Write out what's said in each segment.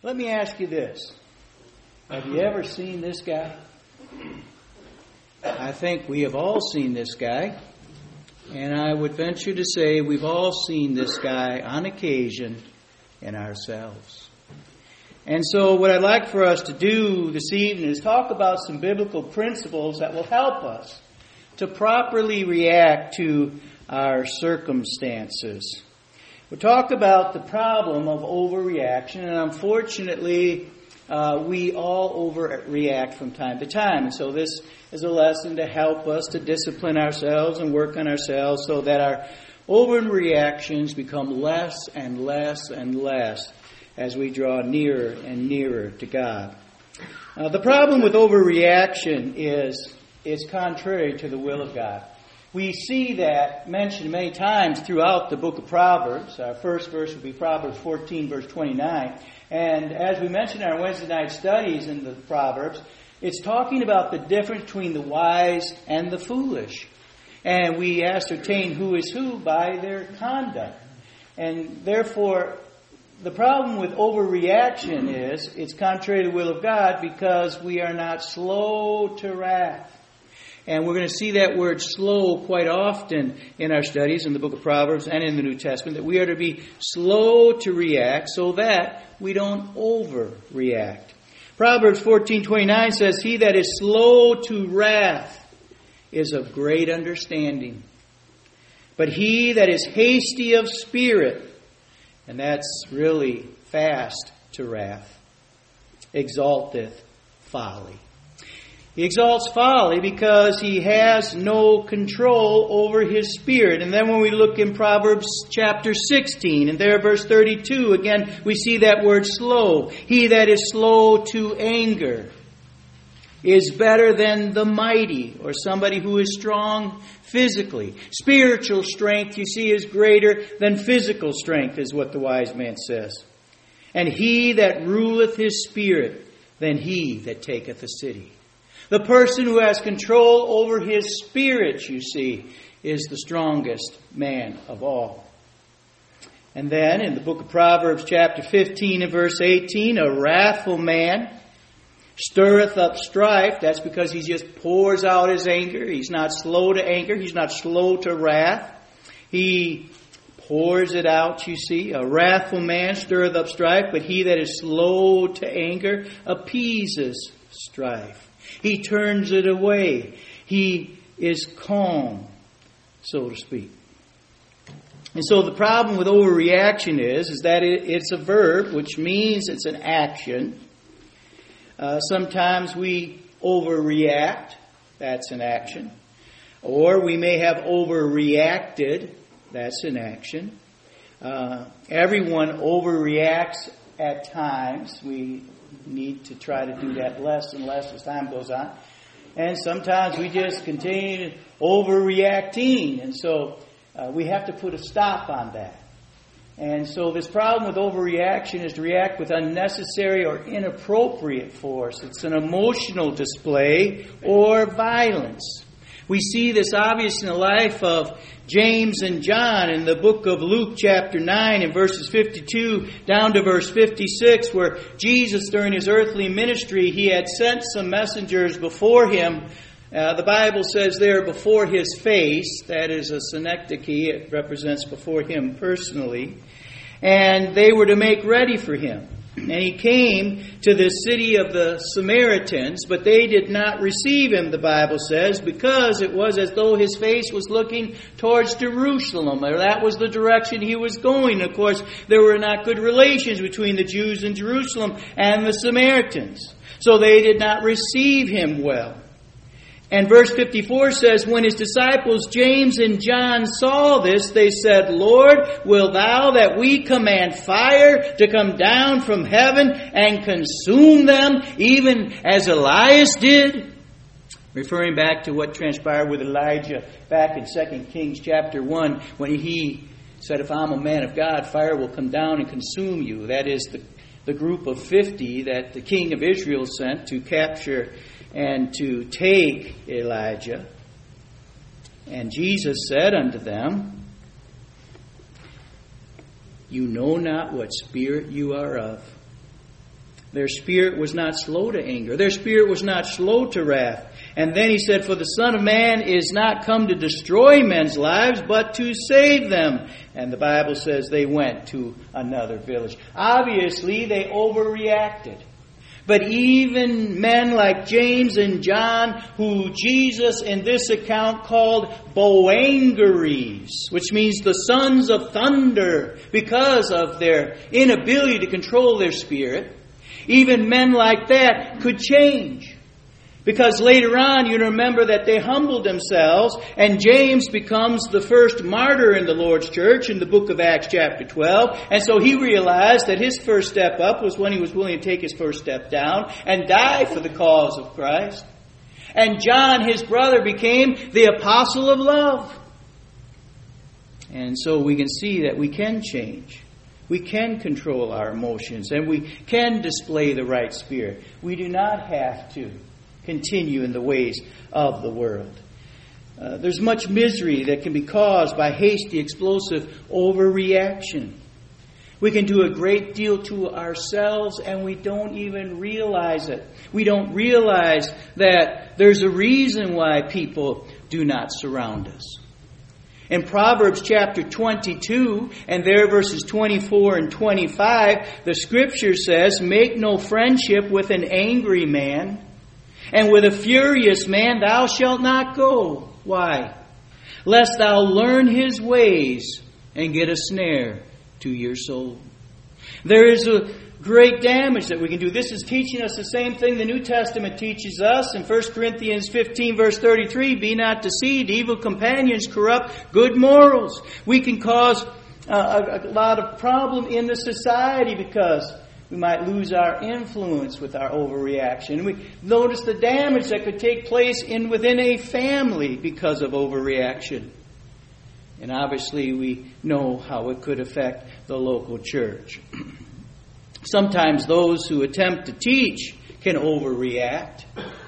Let me ask you this. Have you ever seen this guy? I think we have all seen this guy. And I would venture to say we've all seen this guy on occasion in ourselves. And so what I'd like for us to do this evening is talk about some biblical principles that will help us to properly react to our circumstances. We'll talk about the problem of overreaction, and unfortunately, we all overreact from time to time. And so this is a lesson to help us to discipline ourselves and work on ourselves so that our overreactions become less and less and less as we draw nearer and nearer to God. The problem with overreaction is it's contrary to the will of God. We see that mentioned many times throughout the book of Proverbs. Our first verse would be Proverbs 14, verse 29. And as we mentioned in our Wednesday night studies in the Proverbs, it's talking about the difference between the wise and the foolish. And we ascertain who is who by their conduct. And therefore, the problem with overreaction is it's contrary to the will of God because we are not slow to wrath. And we're going to see that word slow quite often in our studies in the book of Proverbs and in the New Testament, that we are to be slow to react so that we don't overreact. Proverbs 14:29 says, "He that is slow to wrath is of great understanding. But he that is hasty of spirit," and that's really fast to wrath, "exalteth folly." He exalts folly because he has no control over his spirit. And then when we look in Proverbs chapter 16, and there verse 32, again we see that word slow. "He that is slow to anger is better than the mighty," or somebody who is strong physically. Spiritual strength, you see, is greater than physical strength, is what the wise man says. "And he that ruleth his spirit than he that taketh a city." The person who has control over his spirit, you see, is the strongest man of all. And then in the book of Proverbs chapter 15 and verse 18, "A wrathful man stirreth up strife." That's because he just pours out his anger. He's not slow to anger. He's not slow to wrath. He pours it out, you see. "A wrathful man stirreth up strife, but he that is slow to anger appeases strife." He turns it away. He is calm, so to speak. And so the problem with overreaction is that it's a verb, which means it's an action. Sometimes we overreact. That's an action. Or we may have overreacted. That's an action. Everyone overreacts at times. We need to try to do that less and less as time goes on. And sometimes we just continue overreacting. And so we have to put a stop on that. And so this problem with overreaction is to react with unnecessary or inappropriate force. It's an emotional display or violence. We see this obvious in the life of James and John in the book of Luke chapter 9 and verses 52 down to verse 56, where Jesus during his earthly ministry, he had sent some messengers before him. The Bible says there before his face. That is a synecdoche. It represents before him personally. And they were to make ready for him. And he came to the city of the Samaritans, but they did not receive him, the Bible says, because it was as though his face was looking towards Jerusalem, or that was the direction he was going. Of course, there were not good relations between the Jews in Jerusalem and the Samaritans, so they did not receive him well. And verse 54 says, "When his disciples James and John saw this, they said, 'Lord, wilt thou that we command fire to come down from heaven and consume them, even as Elias did?'" Referring back to what transpired with Elijah back in 2 Kings chapter 1, when he said, "If I'm a man of God, fire will come down and consume you." That is the group of 50 that the king of Israel sent to capture and to take Elijah. And Jesus said unto them, "You know not what spirit you are of." Their spirit was not slow to anger. Their spirit was not slow to wrath. And then he said, for the Son of Man is not come to destroy men's lives, but to save them. And the Bible says they went to another village. Obviously, they overreacted. But even men like James and John, who Jesus in this account called Boangeres, which means the sons of thunder, because of their inability to control their spirit, even men like that could change. Because later on, you remember that they humbled themselves, and James becomes the first martyr in the Lord's church in the book of Acts chapter 12. And so he realized that his first step up was when he was willing to take his first step down and die for the cause of Christ. And John, his brother, became the apostle of love. And so we can see that we can change. We can control our emotions, and we can display the right spirit. We do not have to continue in the ways of the world. There's much misery that can be caused by hasty, explosive overreaction. We can do a great deal to ourselves and we don't even realize it. We don't realize that there's a reason why people do not surround us. In Proverbs chapter 22, and there verses 24 and 25, the Scripture says, make no friendship with an angry man, and with a furious man thou shalt not go. Why? Lest thou learn his ways and get a snare to your soul. There is a great damage that we can do. This is teaching us the same thing the New Testament teaches us in 1 Corinthians 15 verse 33. Be not deceived. Evil companions corrupt good morals. We can cause a lot of problem in the society because we might lose our influence with our overreaction. We notice the damage that could take place within a family because of overreaction. And obviously we know how it could affect the local church. Sometimes those who attempt to teach can overreact.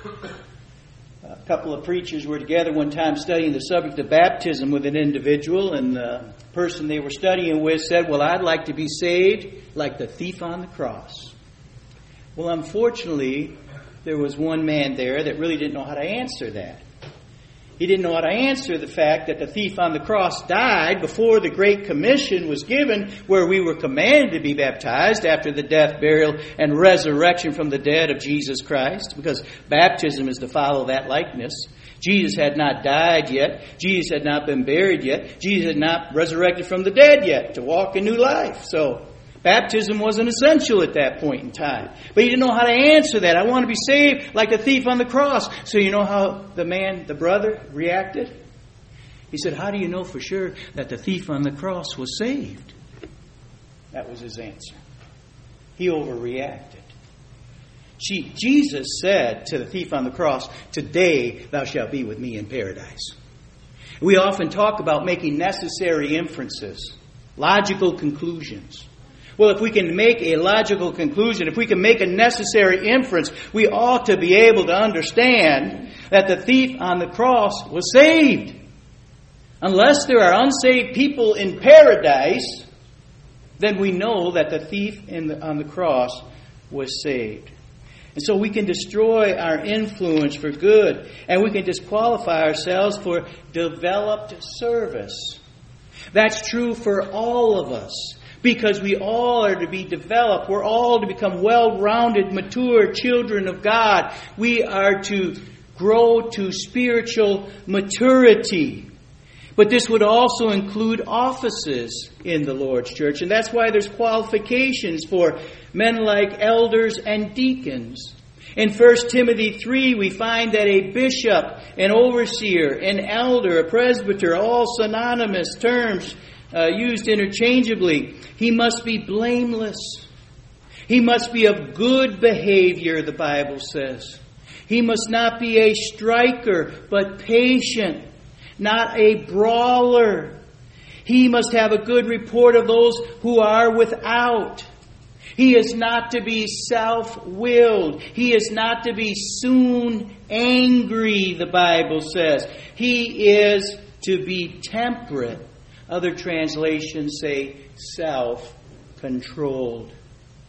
A couple of preachers were together one time studying the subject of baptism with an individual, and the person they were studying with said, well, I'd like to be saved like the thief on the cross. Well, unfortunately, there was one man there that really didn't know how to answer that. He didn't know how to answer the fact that the thief on the cross died before the Great Commission was given, where we were commanded to be baptized after the death, burial, and resurrection from the dead of Jesus Christ, because baptism is to follow that likeness. Jesus had not died yet. Jesus had not been buried yet. Jesus had not resurrected from the dead yet to walk in new life. So baptism wasn't essential at that point in time. But he didn't know how to answer that. I want to be saved like a thief on the cross. So you know how the brother reacted? He said, how do you know for sure that the thief on the cross was saved? That was his answer. He overreacted. Jesus said to the thief on the cross, today thou shalt be with me in paradise. We often talk about making necessary inferences, logical conclusions. Well, if we can make a logical conclusion, if we can make a necessary inference, we ought to be able to understand that the thief on the cross was saved. Unless there are unsaved people in paradise, then we know that the thief on the cross was saved. And so we can destroy our influence for good, and we can disqualify ourselves for developed service. That's true for all of us, because we all are to be developed. We're all to become well-rounded, mature children of God. We are to grow to spiritual maturity. But this would also include offices in the Lord's church. And that's why there's qualifications for men like elders and deacons. In 1 Timothy 3, we find that a bishop, an overseer, an elder, a presbyter, all synonymous terms used interchangeably. He must be blameless. He must be of good behavior, the Bible says. He must not be a striker, but patient. Not a brawler. He must have a good report of those who are without. He is not to be self-willed. He is not to be soon angry, the Bible says. He is to be temperate. Other translations say self-controlled.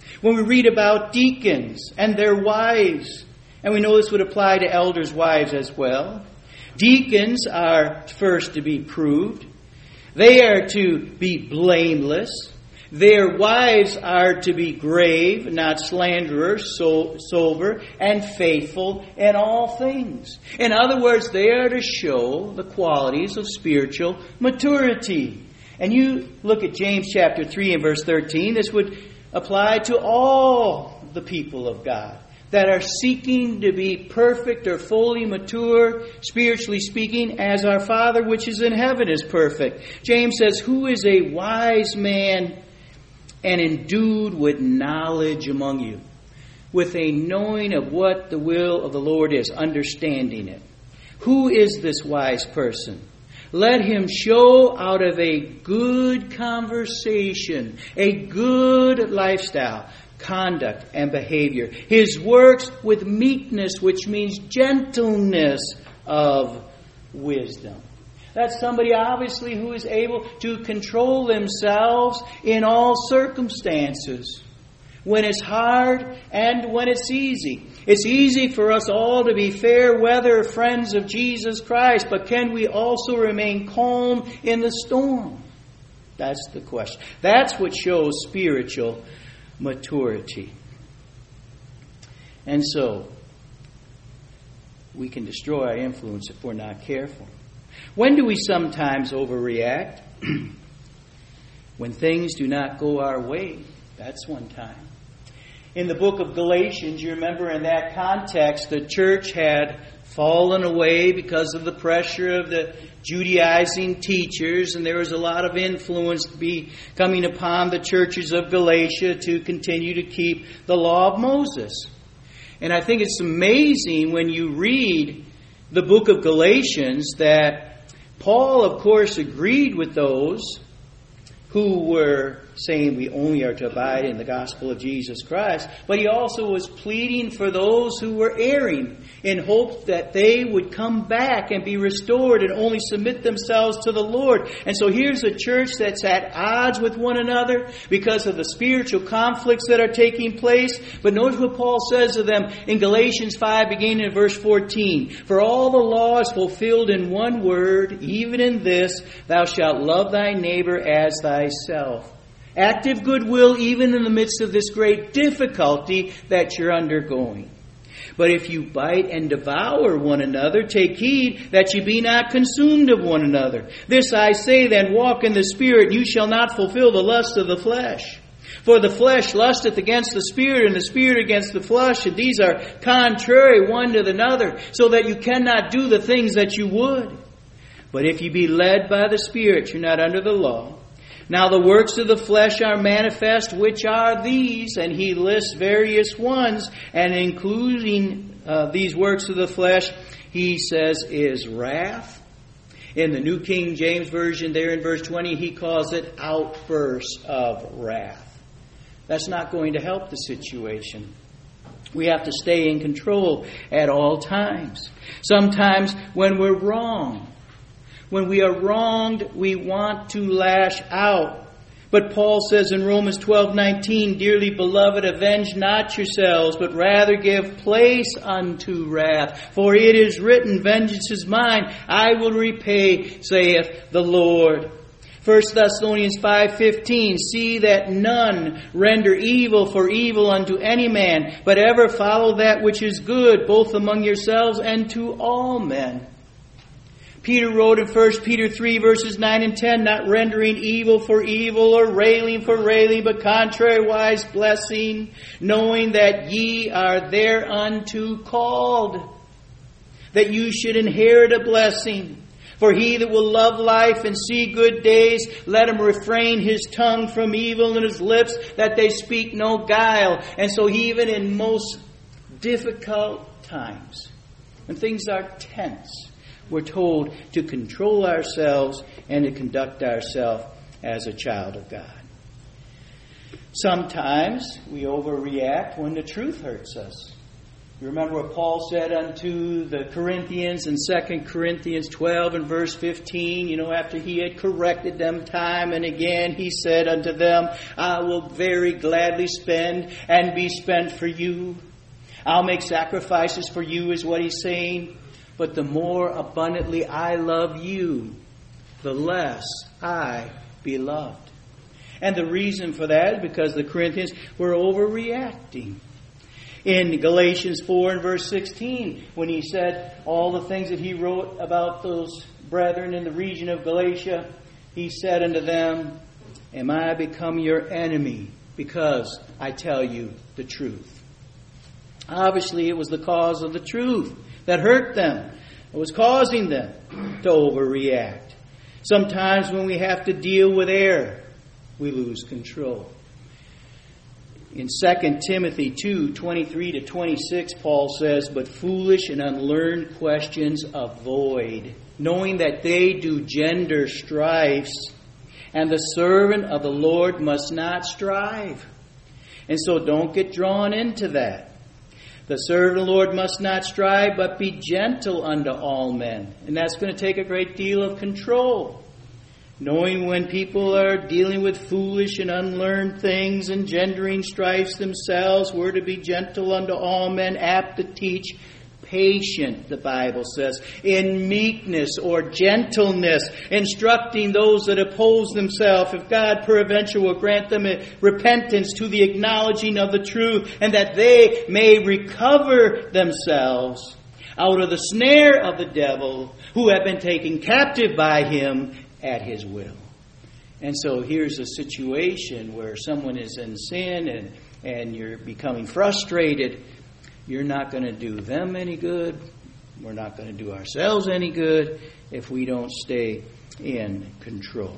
When we read about deacons and their wives, and we know this would apply to elders' wives as well. Deacons are first to be proved. They are to be blameless. Their wives are to be grave, not slanderers, sober, and faithful in all things. In other words, they are to show the qualities of spiritual maturity. And you look at James chapter 3 and verse 13, this would apply to all the people of God that are seeking to be perfect or fully mature, spiritually speaking, as our Father which is in heaven is perfect. James says, who is a wise man and endued with knowledge among you, with a knowing of what the will of the Lord is, understanding it. Who is this wise person? Let him show out of a good conversation, a good lifestyle, conduct and behavior, his works with meekness, which means gentleness of wisdom. That's somebody obviously who is able to control themselves in all circumstances, when it's hard and when it's easy. It's easy for us all to be fair weather friends of Jesus Christ, but can we also remain calm in the storm? That's the question. That's what shows spiritual maturity. And so, we can destroy our influence if we're not careful. When do we sometimes overreact? When things do not go our way. That's one time. In the book of Galatians, you remember in that context, the church had fallen away because of the pressure of the Judaizing teachers, and there was a lot of influence coming upon the churches of Galatia to continue to keep the law of Moses. And I think it's amazing when you read the book of Galatians that Paul, of course, agreed with those who were saying we only are to abide in the gospel of Jesus Christ, but he also was pleading for those who were erring in hope that they would come back and be restored and only submit themselves to the Lord. And so here's a church that's at odds with one another because of the spiritual conflicts that are taking place. But notice what Paul says to them in Galatians 5, beginning in verse 14. For all the law is fulfilled in one word, even in this, thou shalt love thy neighbor as thyself. Active goodwill even in the midst of this great difficulty that you're undergoing. But if you bite and devour one another, take heed that you be not consumed of one another. This I say then, walk in the Spirit, and you shall not fulfill the lust of the flesh. For the flesh lusteth against the Spirit, and the Spirit against the flesh, and these are contrary one to another, so that you cannot do the things that you would. But if you be led by the Spirit, you're not under the law. Now the works of the flesh are manifest, which are these, and he lists various ones, and including these works of the flesh, he says is wrath. In the New King James Version there in verse 20, he calls it outbursts of wrath. That's not going to help the situation. We have to stay in control at all times. Sometimes when we're wrong, when we are wronged, we want to lash out. But Paul says in Romans 12:19, Dearly beloved, avenge not yourselves, but rather give place unto wrath. For it is written, Vengeance is mine, I will repay, saith the Lord. 1 Thessalonians 5:15, See that none render evil for evil unto any man, but ever follow that which is good, both among yourselves and to all men. Peter wrote in 1 Peter 3 verses 9 and 10, Not rendering evil for evil or railing for railing, but contrariwise blessing, knowing that ye are thereunto called, that you should inherit a blessing. For he that will love life and see good days, let him refrain his tongue from evil and his lips, that they speak no guile. And so even in most difficult times, when things are tense, we're told to control ourselves and to conduct ourselves as a child of God. Sometimes we overreact when the truth hurts us. You remember what Paul said unto the Corinthians in 2 Corinthians 12 and verse 15, after he had corrected them time and again, he said unto them, I will very gladly spend and be spent for you. I'll make sacrifices for you, is what he's saying. But the more abundantly I love you, the less I be loved. And the reason for that is because the Corinthians were overreacting. In Galatians 4 and verse 16, when he said all the things that he wrote about those brethren in the region of Galatia, he said unto them, Am I become your enemy because I tell you the truth? Obviously, it was the cause of the truth that hurt them. It was causing them to overreact. Sometimes when we have to deal with error, we lose control. In 2 Timothy 2:23-26, Paul says, But foolish and unlearned questions avoid, knowing that they do gender strifes, and the servant of the Lord must not strive. And so don't get drawn into that. The servant of the Lord must not strive, but be gentle unto all men. And that's going to take a great deal of control. Knowing when people are dealing with foolish and unlearned things, engendering strifes themselves, we're to be gentle unto all men, apt to teach, patient, the Bible says, in meekness or gentleness, instructing those that oppose themselves, if God peradventure will grant them repentance to the acknowledging of the truth, and that they may recover themselves out of the snare of the devil, who have been taken captive by him at his will. And so here's a situation where someone is in sin and you're becoming frustrated. You're not going to do them any good. We're not going to do ourselves any good if we don't stay in control.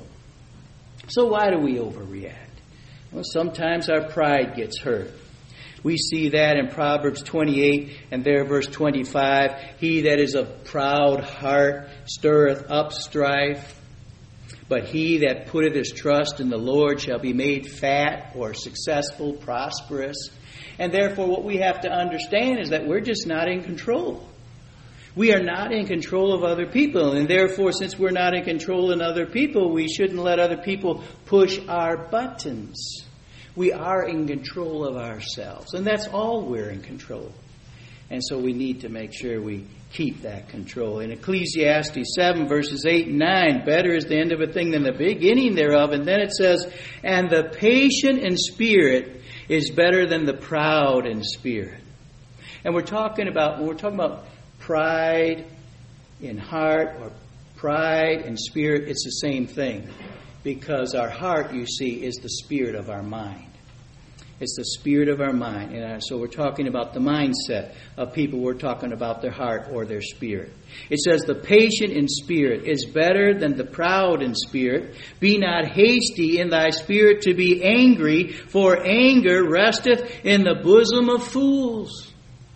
So why do we overreact? Well, sometimes our pride gets hurt. We see that in Proverbs 28 and there verse 25. He that is of proud heart stirreth up strife. But he that putteth his trust in the Lord shall be made fat or successful, prosperous. And therefore what we have to understand is that we're just not in control. We are not in control of other people. And therefore, since we're not in control of other people, we shouldn't let other people push our buttons. We are in control of ourselves. And that's all we're in control. And so we need to make sure we keep that control. In Ecclesiastes 7 verses 8 and 9, better is the end of a thing than the beginning thereof. And then it says, and the patient in spirit is better than the proud in spirit. And when we're talking about pride in heart or pride in spirit, it's the same thing. Because our heart, you see, is the spirit of our mind. It's the spirit of our mind. And so we're talking about the mindset of people. We're talking about their heart or their spirit. It says, the patient in spirit is better than the proud in spirit. Be not hasty in thy spirit to be angry, for anger resteth in the bosom of fools.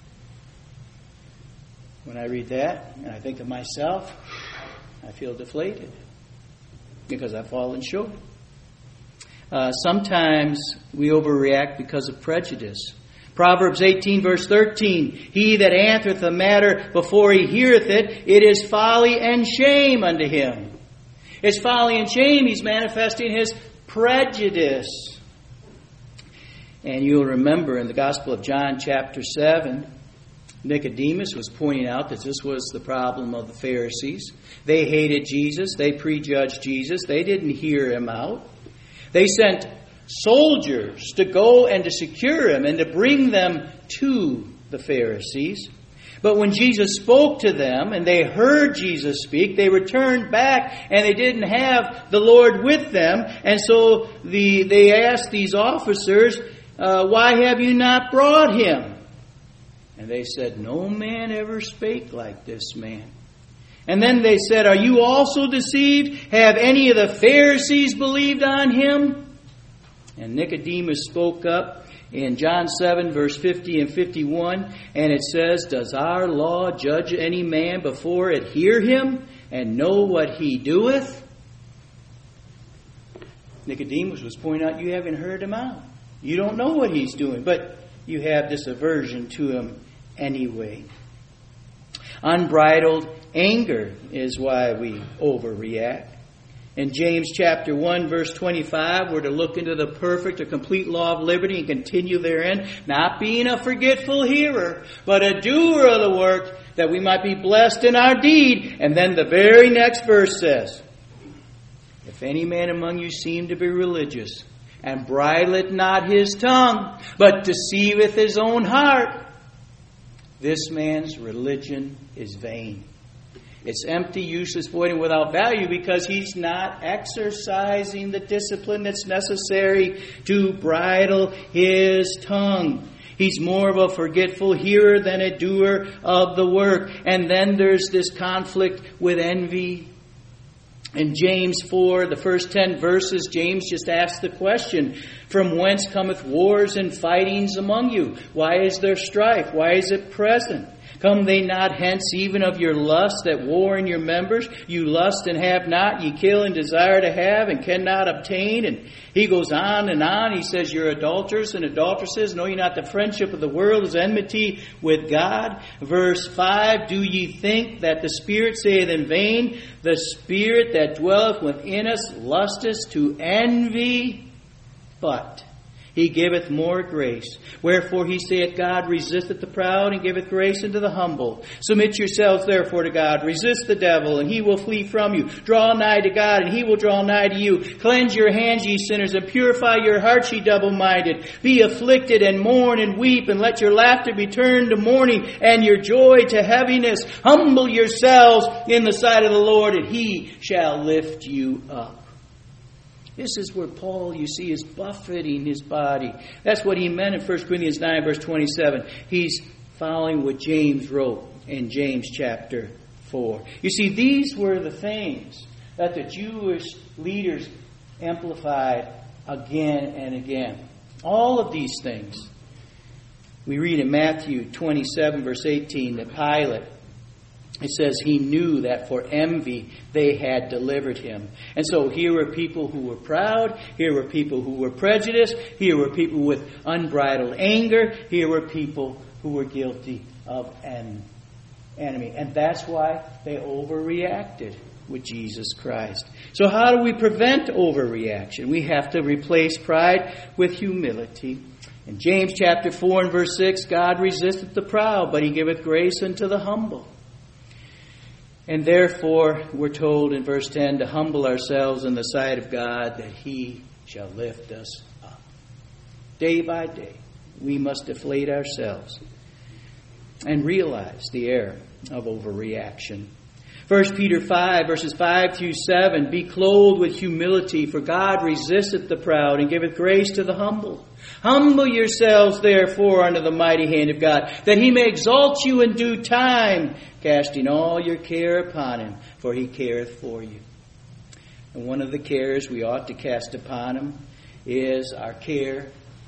When I read that, and I think of myself, I feel deflated because I've fallen short. Sometimes we overreact because of prejudice. Proverbs 18 verse 13, he that answereth a matter before he heareth it, it is folly and shame unto him. It's folly and shame. He's manifesting his prejudice. And you'll remember in the Gospel of John chapter 7, Nicodemus was pointing out that this was the problem of the Pharisees. They hated Jesus. They prejudged Jesus. They didn't hear him out. They sent soldiers to go and to secure him and to bring them to the Pharisees. But when Jesus spoke to them and they heard Jesus speak, they returned back and they didn't have the Lord with them. And so they asked these officers, why have you not brought him? And they said, no man ever spake like this man. And then they said, are you also deceived? Have any of the Pharisees believed on him? And Nicodemus spoke up in John 7, verse 50 and 51. And it says, does our law judge any man before it hear him and know what he doeth? Nicodemus was pointing out, you haven't heard him out. You don't know what he's doing, but you have this aversion to him anyway. Unbridled anger is why we overreact. In James chapter 1, verse 25, we're to look into the perfect or complete law of liberty and continue therein, not being a forgetful hearer, but a doer of the work, that we might be blessed in our deed. And then the very next verse says, if any man among you seem to be religious, and bridleth not his tongue, but deceiveth his own heart, this man's religion is vain. It's empty, useless, void, and without value, because he's not exercising the discipline that's necessary to bridle his tongue. He's more of a forgetful hearer than a doer of the work. And then there's this conflict with envy. In James 4, the first 10 verses, James just asks the question, from whence cometh wars and fightings among you? Why is there strife? Why is it present? Come they not hence even of your lust that war in your members? You lust and have not, ye kill and desire to have and cannot obtain. And he goes on and on. He says, you're adulterers and adulteresses. Know ye not the friendship of the world is enmity with God? Verse 5, do ye think that the Spirit saith in vain, the Spirit that dwelleth within us lusteth to envy? But he giveth more grace. Wherefore he saith, God resisteth the proud and giveth grace unto the humble. Submit yourselves therefore to God. Resist the devil, and he will flee from you. Draw nigh to God, and he will draw nigh to you. Cleanse your hands, ye sinners, and purify your hearts, ye double-minded. Be afflicted, and mourn, and weep, and let your laughter be turned to mourning, and your joy to heaviness. Humble yourselves in the sight of the Lord, and he shall lift you up. This is where Paul, you see, is buffeting his body. That's what he meant in 1 Corinthians 9, verse 27. He's following what James wrote in James chapter 4. You see, these were the things that the Jewish leaders amplified again and again. All of these things. We read in Matthew 27, verse 18, that Pilate, it says he knew that for envy they had delivered him. And so here were people who were proud. Here were people who were prejudiced. Here were people with unbridled anger. Here were people who were guilty of enemy. And that's why they overreacted with Jesus Christ. So how do we prevent overreaction? We have to replace pride with humility. In James chapter 4 and verse 6, God resisteth the proud, but he giveth grace unto the humble. And therefore, we're told in verse 10 to humble ourselves in the sight of God, that he shall lift us up. Day by day, we must deflate ourselves and realize the error of overreaction. 1 Peter 5, verses 5 through 7, be clothed with humility, for God resisteth the proud and giveth grace to the humble. Humble yourselves, therefore, under the mighty hand of God, that he may exalt you in due time, casting all your care upon him, for he careth for you. And one of the cares we ought to cast upon him is our care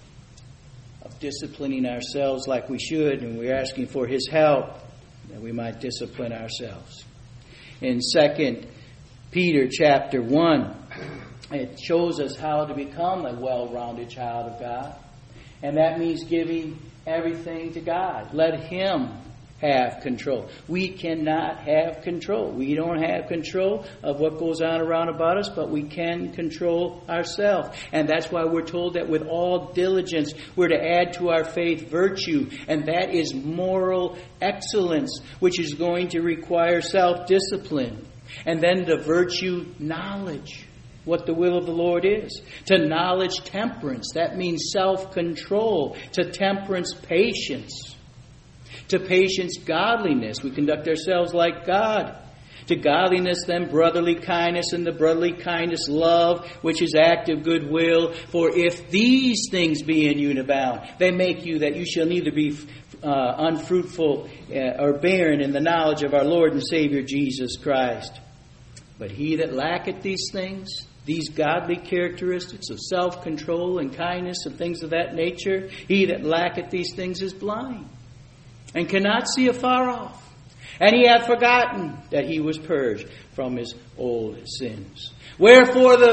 of disciplining ourselves like we should, and we're asking for his help that we might discipline ourselves. In 2 Peter chapter 1, it shows us how to become a well-rounded child of God. And that means giving everything to God. Let him have control. We cannot have control. We don't have control of what goes on around about us, but we can control ourselves. And that's why we're told that with all diligence, we're to add to our faith virtue. And that is moral excellence, which is going to require self-discipline. And then the virtue, knowledge, what the will of the Lord is. To knowledge, temperance. That means self-control. To temperance, patience. To patience, godliness. We conduct ourselves like God. To godliness, then brotherly kindness, and the brotherly kindness, love, which is active goodwill. For if these things be in you and abound, they make you that you shall neither be unfruitful or barren in the knowledge of our Lord and Savior Jesus Christ. But he that lacketh these things, these godly characteristics of self-control and kindness and things of that nature, he that lacketh these things is blind, and cannot see afar off. And he hath forgotten that he was purged from his old sins. Wherefore the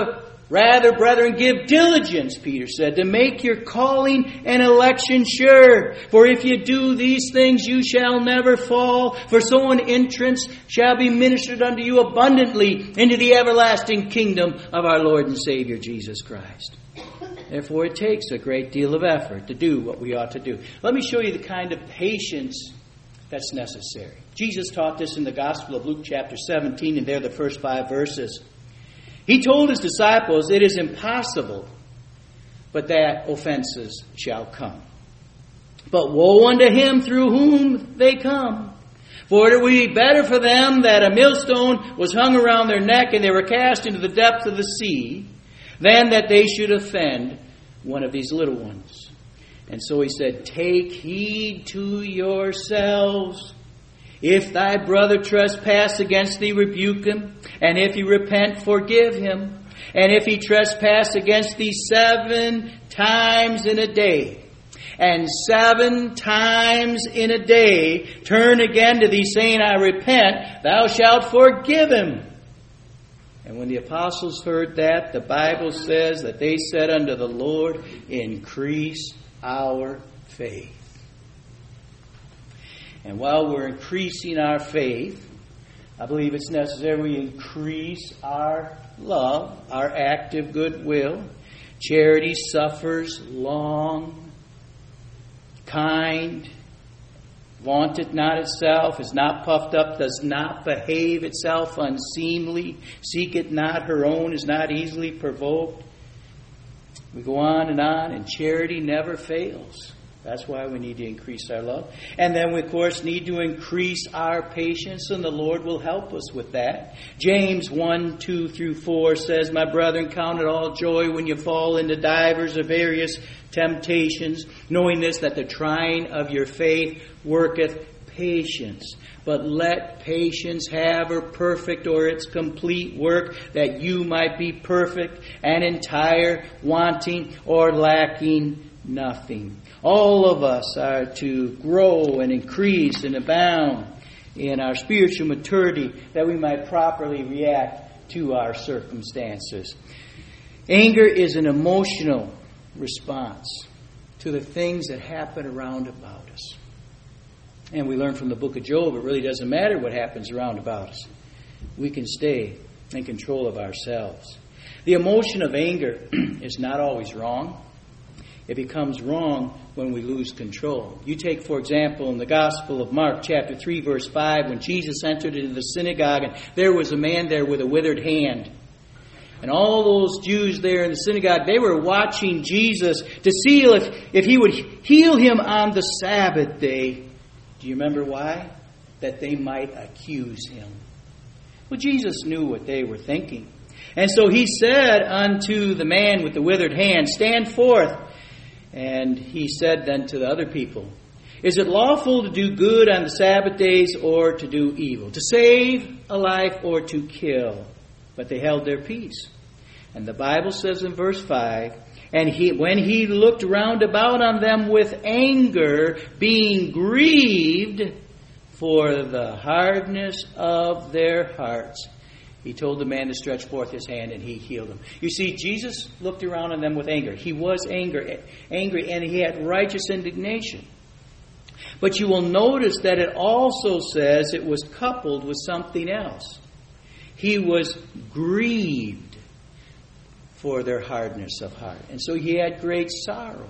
Rather, brethren, give diligence, Peter said, to make your calling and election sure. For if you do these things, you shall never fall. For so an entrance shall be ministered unto you abundantly into the everlasting kingdom of our Lord and Savior Jesus Christ. Therefore, it takes a great deal of effort to do what we ought to do. Let me show you the kind of patience that's necessary. Jesus taught this in the Gospel of Luke chapter 17, and there the first 5 verses. He told his disciples, it is impossible, but that offenses shall come. But woe unto him through whom they come. For it would be better for them that a millstone was hung around their neck and they were cast into the depth of the sea, than that they should offend one of these little ones. And so he said, take heed to yourselves. If thy brother trespass against thee, rebuke him. And if he repent, forgive him. And if he trespass against thee 7 times in a day, and 7 times in a day turn again to thee, saying, I repent, thou shalt forgive him. And when the apostles heard that, the Bible says that they said unto the Lord, increase our faith. And while we're increasing our faith, I believe it's necessary we increase our love, our active goodwill. Charity suffers long, kind, vaunteth not itself, is not puffed up, does not behave itself unseemly, seeketh not her own, is not easily provoked. We go on, and charity never fails. That's why we need to increase our love. And then we, of course, need to increase our patience, and the Lord will help us with that. James 1:2-4 says, my brethren, count it all joy when you fall into divers or various temptations, knowing this, that the trying of your faith worketh patience. But let patience have her perfect or its complete work, that you might be perfect and entire, wanting or lacking nothing. All of us are to grow and increase and abound in our spiritual maturity, that we might properly react to our circumstances. Anger is an emotional response to the things that happen around about us. And we learn from the book of Job, it really doesn't matter what happens around about us. We can stay in control of ourselves. The emotion of anger is not always wrong. It becomes wrong when we lose control. You take, for example, in the Gospel of Mark, chapter 3, verse 5, when Jesus entered into the synagogue, and there was a man there with a withered hand. And all those Jews there in the synagogue, they were watching Jesus to see if he would heal him on the Sabbath day. Do you remember why? That they might accuse him. Well, Jesus knew what they were thinking. And so he said unto the man with the withered hand, stand forth. And he said then to the other people, is it lawful to do good on the Sabbath days or to do evil? To save a life or to kill? But they held their peace. And the Bible says in verse 5, and when he looked round about on them with anger, being grieved for the hardness of their hearts, he told the man to stretch forth his hand, and he healed him. You see, Jesus looked around on them with anger. He was angry, and he had righteous indignation. But you will notice that it also says it was coupled with something else. He was grieved for their hardness of heart. And so he had great sorrow.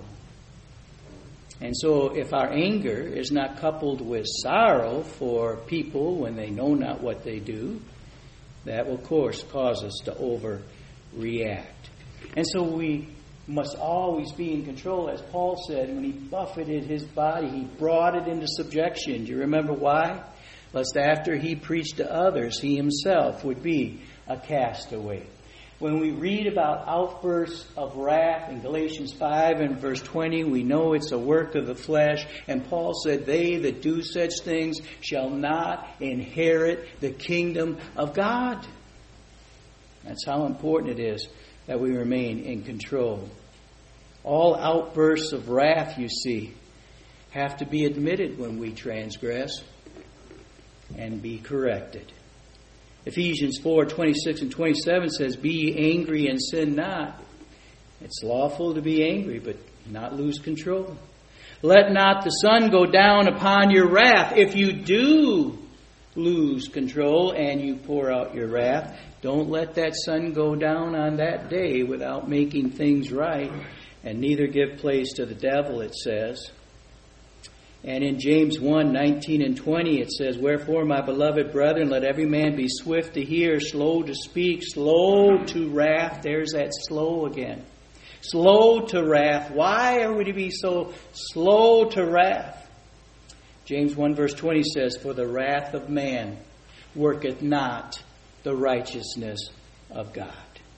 And so if our anger is not coupled with sorrow for people when they know not what they do, that will, of course, cause us to overreact. And so we must always be in control. As Paul said, when he buffeted his body, he brought it into subjection. Do you remember why? Lest after he preached to others, he himself would be a castaway. When we read about outbursts of wrath in Galatians 5 and verse 20, we know it's a work of the flesh. And Paul said, they that do such things shall not inherit the kingdom of God. That's how important it is that we remain in control. All outbursts of wrath, you see, have to be admitted when we transgress and be corrected. Ephesians 4:26 and 27 says, "Be ye angry and sin not." It's lawful to be angry, but not lose control. "Let not the sun go down upon your wrath." If you do lose control and you pour out your wrath, don't let that sun go down on that day without making things right, and neither give place to the devil, it says. And in James 1:19 and 20 it says, "Wherefore, my beloved brethren, let every man be swift to hear, slow to speak, slow to wrath." There's that slow again. Slow to wrath. Why are we to be so slow to wrath? James 1 verse 20 says, "For the wrath of man worketh not the righteousness of God."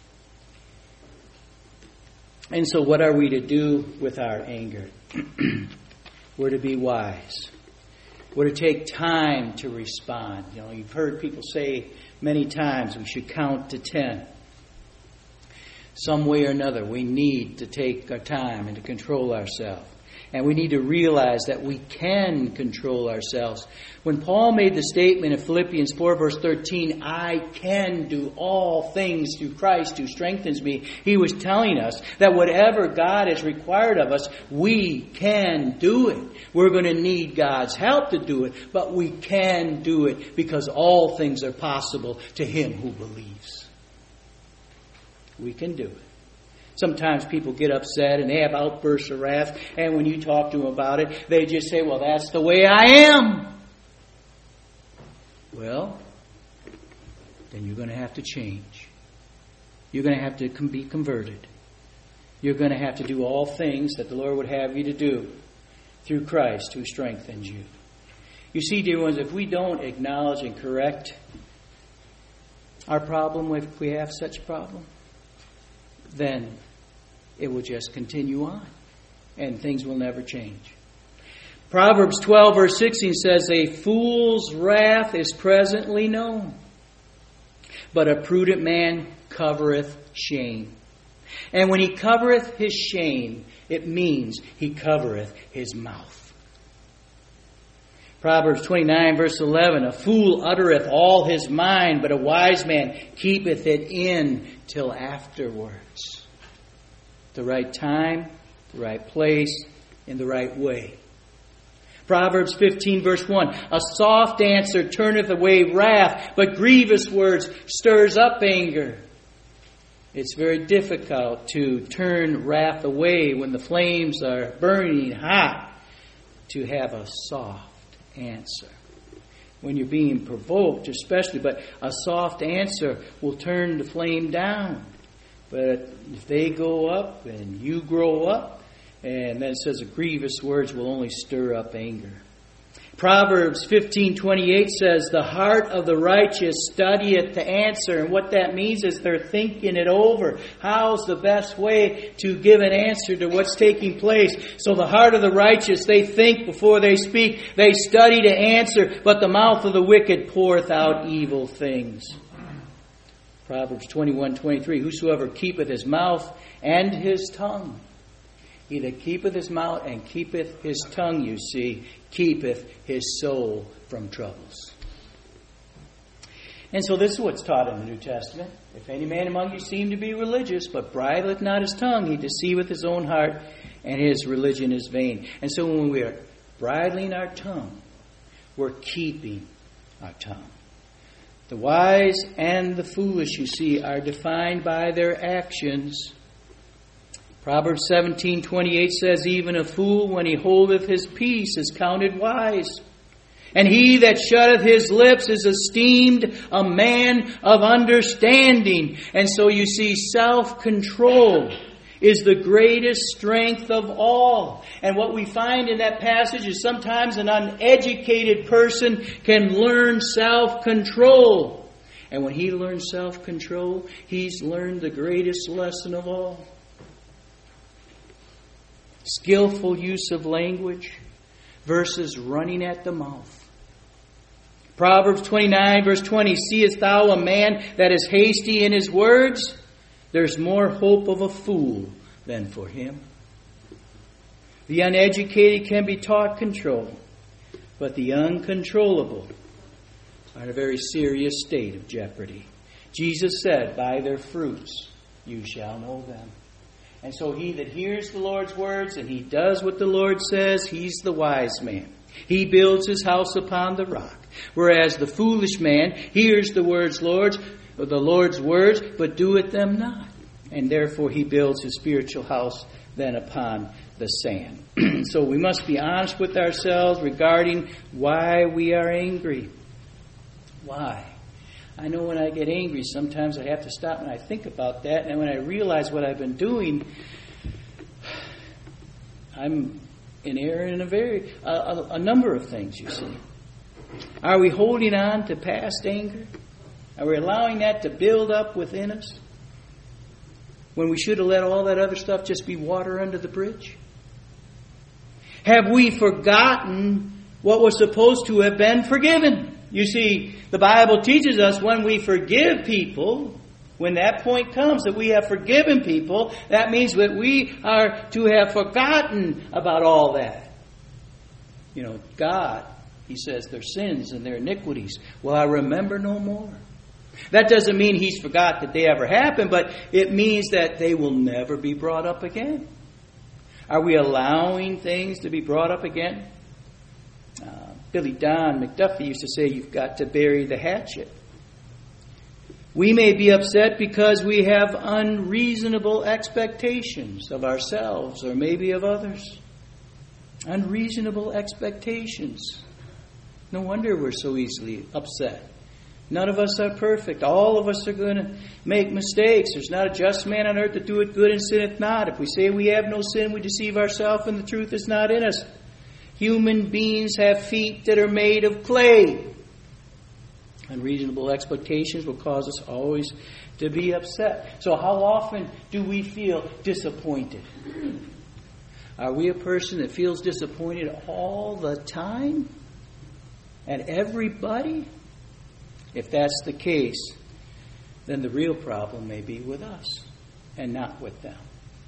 And so what are we to do with our anger? We're to be wise. We're to take time to respond. You know, you've heard people say many times we should count to 10. Some way or another, we need to take our time and to control ourselves. And we need to realize that we can control ourselves. When Paul made the statement in Philippians 4 verse 13, "I can do all things through Christ who strengthens me," he was telling us that whatever God has required of us, we can do it. We're going to need God's help to do it, but we can do it because all things are possible to him who believes. We can do it. Sometimes people get upset and they have outbursts of wrath, and when you talk to them about it, they just say, "Well, that's the way I am." Well, then you're going to have to change. You're going to have to be converted. You're going to have to do all things that the Lord would have you to do through Christ who strengthens you. You see, dear ones, if we don't acknowledge and correct our problem, if we have such a problem, then it will just continue on, and things will never change. Proverbs 12 verse 16 says, "A fool's wrath is presently known, but a prudent man covereth shame." And when he covereth his shame, it means he covereth his mouth. Proverbs 29 verse 11, "A fool uttereth all his mind, but a wise man keepeth it in till afterwards." The right time, the right place, in the right way. Proverbs 15 verse 1, "A soft answer turneth away wrath, but grievous words stirs up anger." It's very difficult to turn wrath away when the flames are burning hot, to have a soft answer. When you're being provoked especially, but a soft answer will turn the flame down. But if they go up and you grow up, and then it says the grievous words will only stir up anger. Proverbs 15:28 says, "The heart of the righteous studieth to answer." And what that means is they're thinking it over. How's the best way to give an answer to what's taking place? So the heart of the righteous, they think before they speak. They study to answer, but the mouth of the wicked poureth out evil things. Proverbs 21:23, "Whosoever keepeth his mouth and his tongue," he that keepeth his mouth and keepeth his tongue, you see, keepeth his soul from troubles. And so this is what's taught in the New Testament. "If any man among you seem to be religious, but bridleth not his tongue, he deceiveth his own heart, and his religion is vain." And so when we are bridling our tongue, we're keeping our tongue. The wise and the foolish, you see, are defined by their actions. Proverbs 17:28 says, "Even a fool, when he holdeth his peace, is counted wise. And he that shutteth his lips is esteemed a man of understanding." And so you see, self-control is the greatest strength of all. And what we find in that passage is sometimes an uneducated person can learn self-control. And when he learns self-control, he's learned the greatest lesson of all. Skillful use of language versus running at the mouth. Proverbs 29 verse 20, "Seest thou a man that is hasty in his words? There's more hope of a fool than for him." The uneducated can be taught control, but the uncontrollable are in a very serious state of jeopardy. Jesus said, by their fruits you shall know them. And so he that hears the Lord's words and he does what the Lord says, he's the wise man. He builds his house upon the rock. Whereas the foolish man hears the Lord's words, but doeth them not. And therefore he builds his spiritual house then upon the sand. So we must be honest with ourselves regarding why we are angry. Why? I know when I get angry, sometimes I have to stop and I think about that. And when I realize what I've been doing, I'm in error in a number of things, you see. Are we holding on to past anger? Are we allowing that to build up within us? When we should have let all that other stuff just be water under the bridge? Have we forgotten what was supposed to have been forgiven? You see, the Bible teaches us when we forgive people, when that point comes that we have forgiven people, that means that we are to have forgotten about all that. You know, God, He says, their sins and their iniquities will I remember no more. That doesn't mean He's forgot that they ever happened, but it means that they will never be brought up again. Are we allowing things to be brought up again? Billy Don McDuffie used to say, you've got to bury the hatchet. We may be upset because we have unreasonable expectations of ourselves or maybe of others. Unreasonable expectations. No wonder we're so easily upset. None of us are perfect. All of us are going to make mistakes. There's not a just man on earth that doeth good and sinneth not. If we say we have no sin, we deceive ourselves and the truth is not in us. Human beings have feet that are made of clay. Unreasonable expectations will cause us always to be upset. So how often do we feel disappointed? Are we a person that feels disappointed all the time? At everybody? If that's the case, then the real problem may be with us and not with them.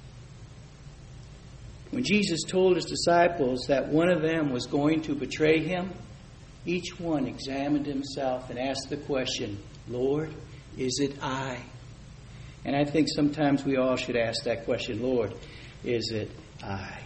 When Jesus told His disciples that one of them was going to betray Him, each one examined himself and asked the question, Lord, is it I? And I think sometimes we all should ask that question, Lord, is it I?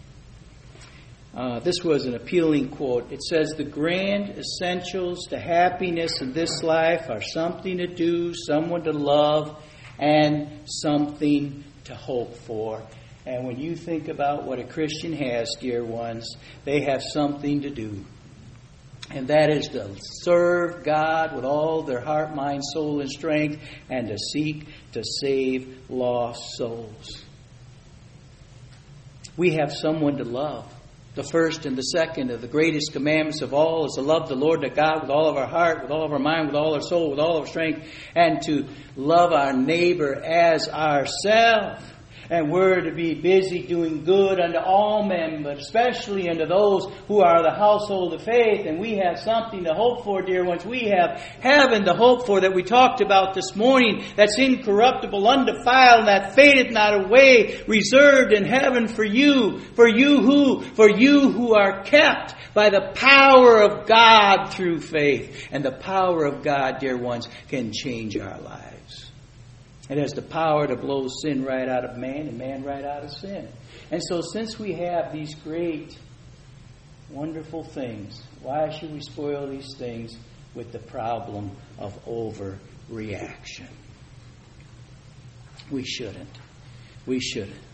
This was an appealing quote. It says, the grand essentials to happiness in this life are something to do, someone to love, and something to hope for. And when you think about what a Christian has, dear ones, they have something to do. And that is to serve God with all their heart, mind, soul, and strength, and to seek to save lost souls. We have someone to love. The first and the second of the greatest commandments of all is to love the Lord our God with all of our heart, with all of our mind, with all our soul, with all of our strength, and to love our neighbor as ourselves. And we're to be busy doing good unto all men, but especially unto those who are the household of faith. And we have something to hope for, dear ones. We have heaven to hope for that we talked about this morning, that's incorruptible, undefiled, that fadeth not away, reserved in heaven for you. For you who? For you who are kept by the power of God through faith. And the power of God, dear ones, can change our lives. It has the power to blow sin right out of man and man right out of sin. And so since we have these great, wonderful things, why should we spoil these things with the problem of overreaction? We shouldn't. We shouldn't.